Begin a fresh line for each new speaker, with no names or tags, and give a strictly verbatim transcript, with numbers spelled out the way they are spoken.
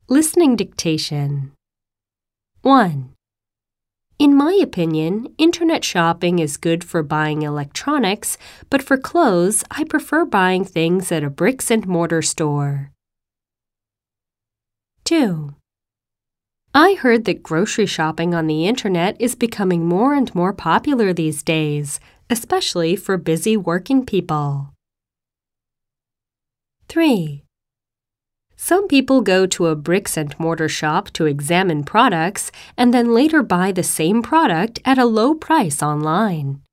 Listening dictation. one. In my opinion, internet shopping is good for buying electronics, but for clothes, I prefer buying things at a bricks-and-mortar store. two. I heard that grocery shopping on the internet is becoming more and more popular these days, especially for busy working people. three. Some people go to a bricks-and-mortar shop to examine products and then later buy the same product at a low price online.